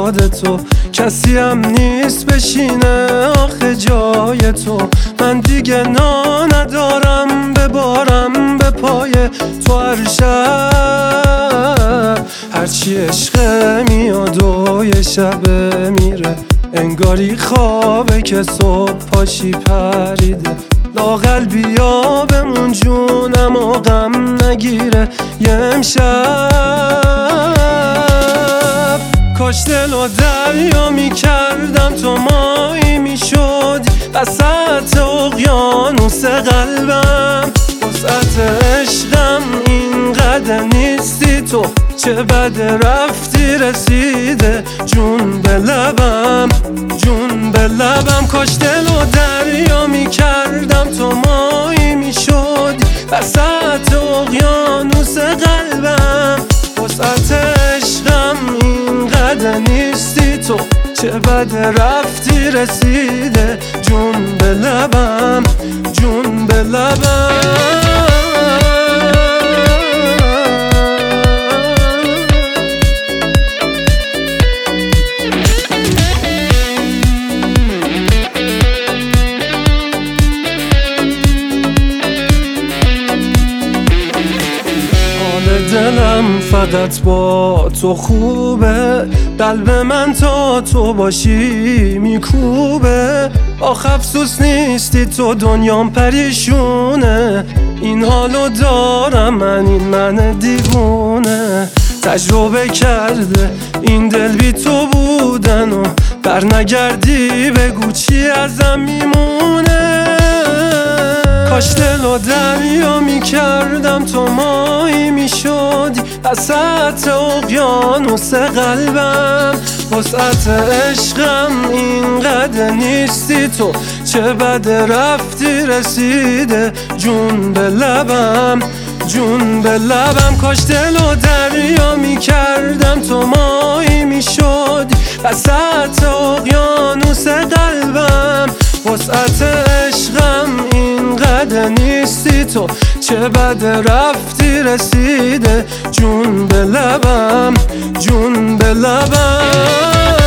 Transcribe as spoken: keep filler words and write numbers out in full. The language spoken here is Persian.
یاد تو، کسی هم نیست بشینه آخه جای تو. من دیگه نا ندارم ببارم به پای تو هر شب، هرچی عشقه میاد و یه شب میره، انگاری خوابه که صبح پاشی پریده. لااقل بیا بمون جونم و غم نگیره یه امشب. کاش دل و دریا میکردم تو مایی میشدی وسط اقیانوس قلبم. وسعت عشقم اینقدر نیستی تو، چه بد رفتی رسیده جون به لبم، جون به لبم. کاش دل و دریا میکردم تو مایی میشدی وسط اقیانوس قلبم. وسعت عشقم اینقدر نیستی تو، چه بد رفتی رسیده جون به لبم، جون به لبم. دلم فقط با تو خوبه، قلب من تا تو باشی میکوبه. آخ افسوس نیستی تو دنیام پریشونه، این حالو دارم من این من دیوونه. تجربه کرده این دل بی تو بودن و برنگردی بگو چی ازم میمونه. کاش دل و دریا میکردم تو مایی میشدی وسط اقیانوس قلبم. وسعت عشقم اینقدر نیستی تو، چه بد رفتی رسیده جون به لبم، جون به لبم. کاش دل و دریا میکردم تو مایی میشدی وسط اقیانوس قلبم. وسعت عشقم اینقدر نیستی تو، چه بد رفتی رسیده جون به لبم، جون به لبم.